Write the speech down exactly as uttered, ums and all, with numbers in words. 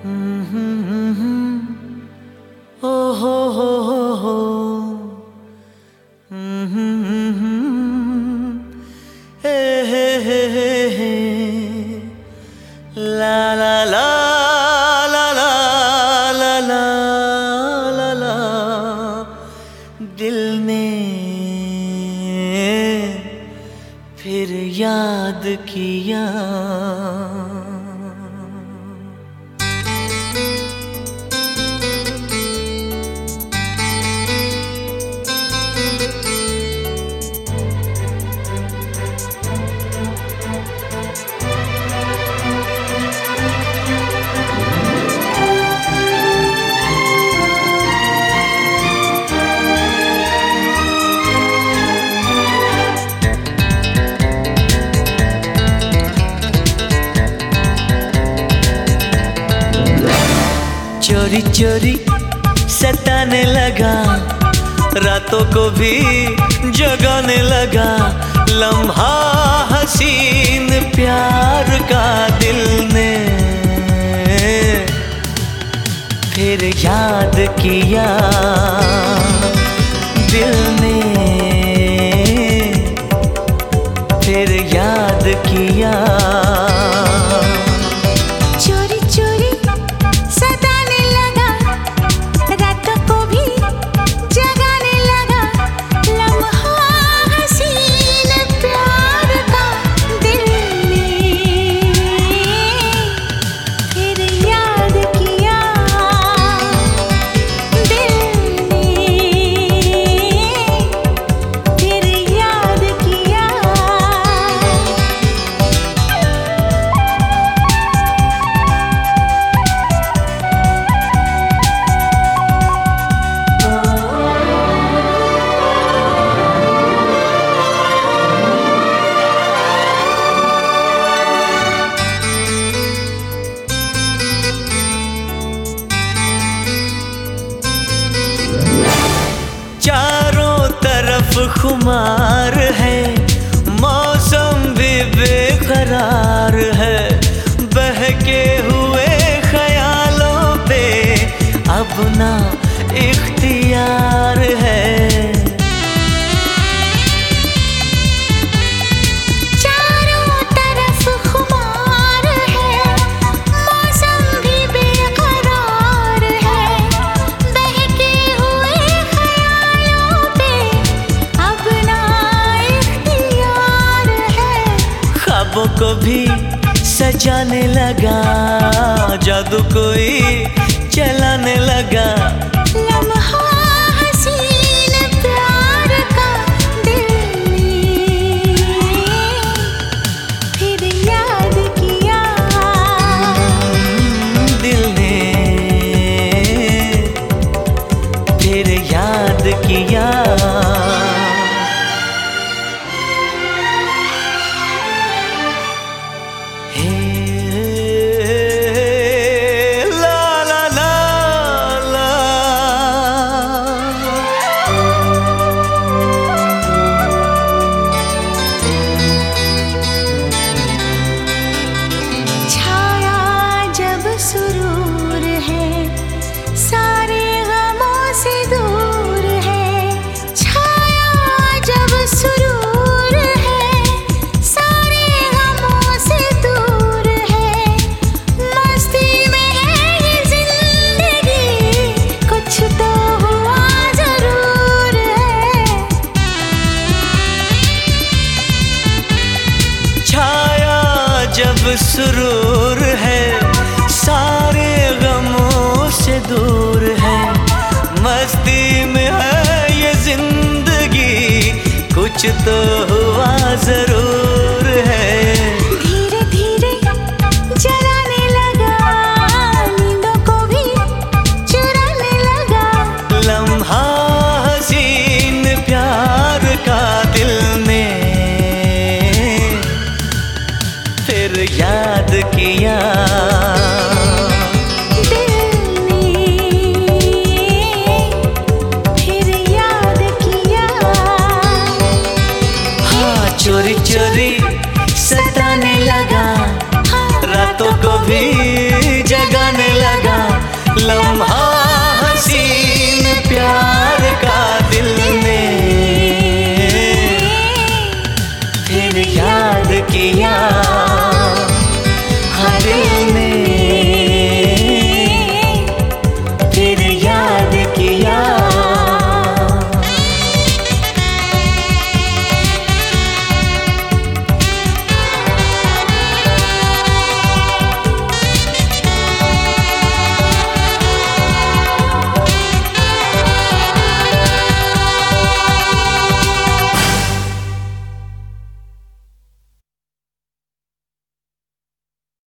ओ हो हो हो हो हे हे हे हे हे ला ला ला ला ला ला ला ला ला दिल ने फिर याद किया। चोरी चोरी सताने लगा, रातों को भी जगाने लगा, लम्हा हसीन प्यार का दिल ने फिर याद किया। दिल ने फिर याद किया। खुमार है, मौसम भी बेकरार है, बहके हुए ख्यालों पे अपना इख्तियार है। को भी सजाने लगा, जादू कोई चलाने लगा, लम्हा हसीन प्यार का दिल ने फिर याद किया। दिल ने फिर याद किया। सुरूर है, सारे गमों से दूर है, छाया जब सुरूर है, सारे गमों से दूर है, मस्ती में है ये जिंदगी, कुछ तो हुआ जरूर है। छाया जब सुरूर है, सारे गमों से दूर है, मस्ती में है ये जिंदगी, कुछ तो हुआ जरूर है। धीरे धीरे जलाने लगा, नींदों को भी चुराने लगा, लम्हा हसीन प्यार का दिल ने फिर याद किया।